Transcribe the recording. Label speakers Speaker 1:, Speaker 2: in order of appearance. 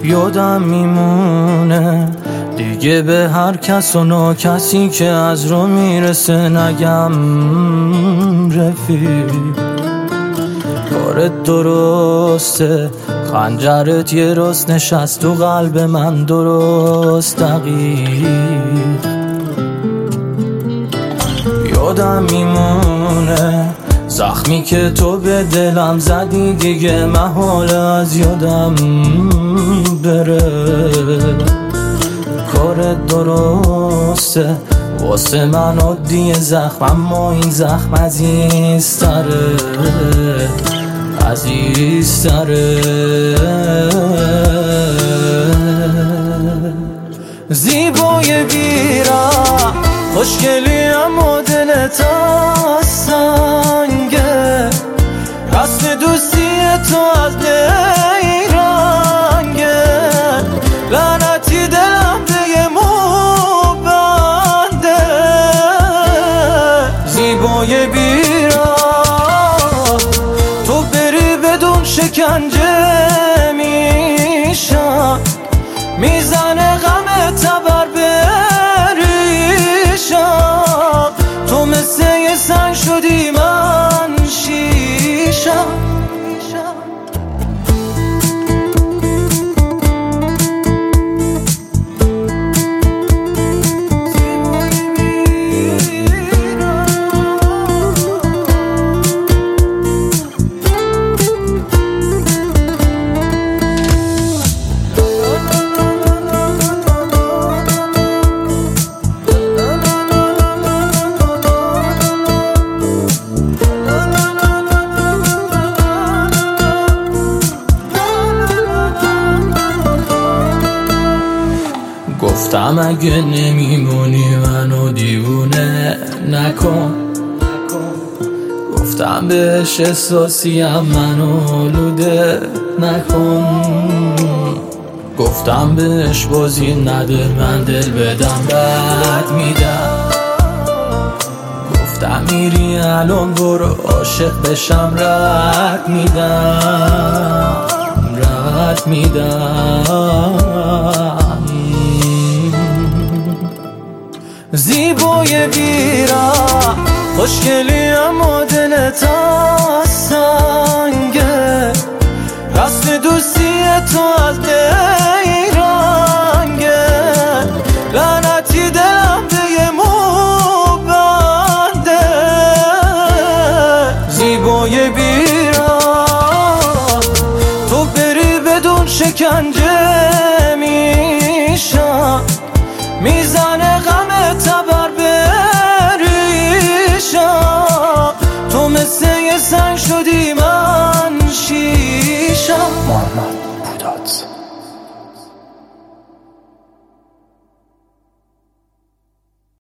Speaker 1: یادم میمونه دیگه به هر کس و ناکسی که از رو میرسه نگم رفیق. کارت درسته، خنجرت یه راست نشست تو قلب من درست دقیق. یادم میمونه زخمی که تو به دلم زدی دیگه محال از یادم بره. کارت درسته واسه من عادی زخم، اما این زخم عزیزتره عزیزتره. زیبای بیرم خوشگلی اما دلت از سنگه، رسم دوستی تو از نیرنگه. لعنتی دلم به یه موبنده. زیبای بیرم تو بری بدون شکنجه میشم، میزنه غم تبر بریشم. تو مثل یه سنگ شدی من شیشم. گفتم اگه نمیمونی منو دیوونه نکن، گفتم بهش احساسیم منو آلوده نکن، گفتم بهش بازی نده من دل بدم بد میدم. گفتم میری الان برو عاشق بشم رد میدم رد میدم. زیبای بیرم خوشگلی اما دلت از سنگه، رسم دوستی تو از نیرنگه. لعنتی دلم به یه موبنده. زیبای بیرم تو بری بدون شکنجه میشم، میزنه غم تبر بریشم. تو مثل یه سنگ شدی من شیشم.